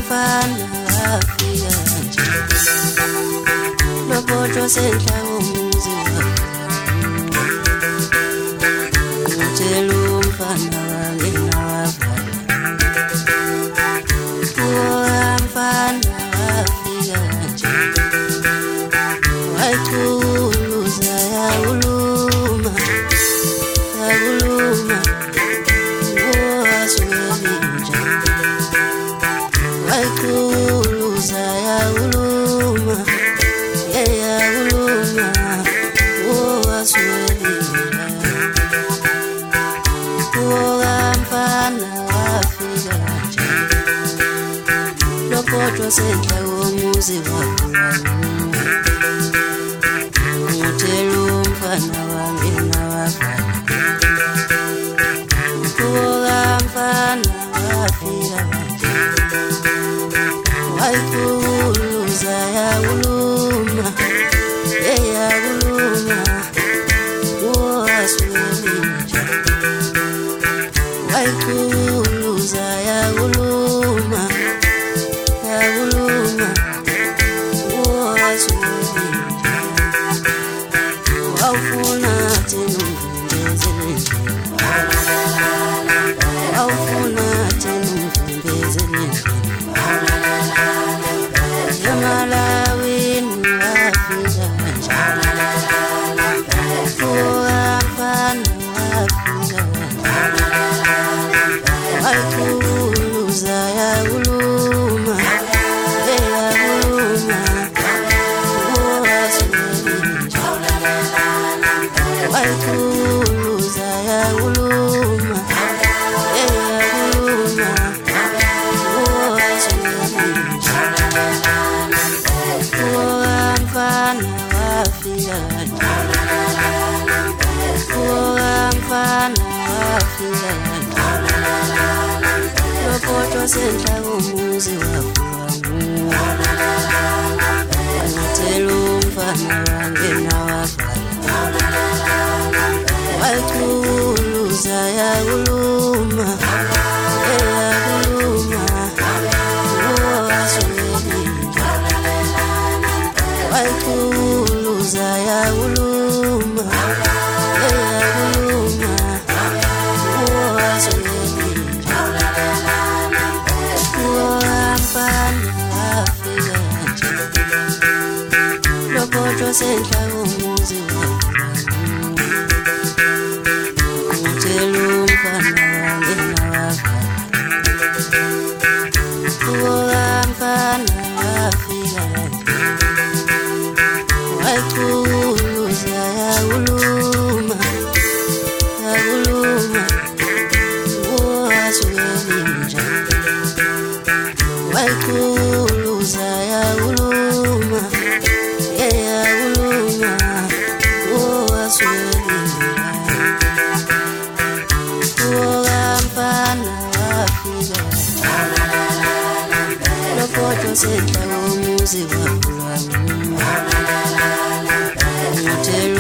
mfana wafika nje lobojo senhla umuzi wakho utshela umfana wangena wavala mfana wafika nje wayithuluza yakuluma wasuwelinja wayithuluza yakuluma yakuluma wasuwelinja wokamfana wafika nje lobojo senhla umuzi wakho utshela umfana wangena wavala wokamfana wafika nje wayithuluza yakuluma yakuluma wasuwelinja wayithuluza yakuluma wasuwelinja wawufuna thina umvimbezele wawufuna thina umvimbezele emalawini wafika nje wokamfana wafika wayithuluza yakuluma yakuluma wasuwelinja wayithuluza yakuluma yakuluma wasuwelinja wokamfana wafika nje wokamfana wafika nje lobojo senhla umuzi wakho utshela umfana wangena wavala wayithuluza yakuluma yakuluma wasuwelinja wayithuluza yakuluma yakuluma wasuwelinja wokamfana wafika nje lobojo senhla umuzi wakho utshela umfana wangena wavala wokamfana wafika nje wayithuluza yakuluma yakuluma wasuwelinja wayithuluza yakuluma yakuluma wasuwelinja wokamfana wafika lobojo senhla umuzi wakho utshela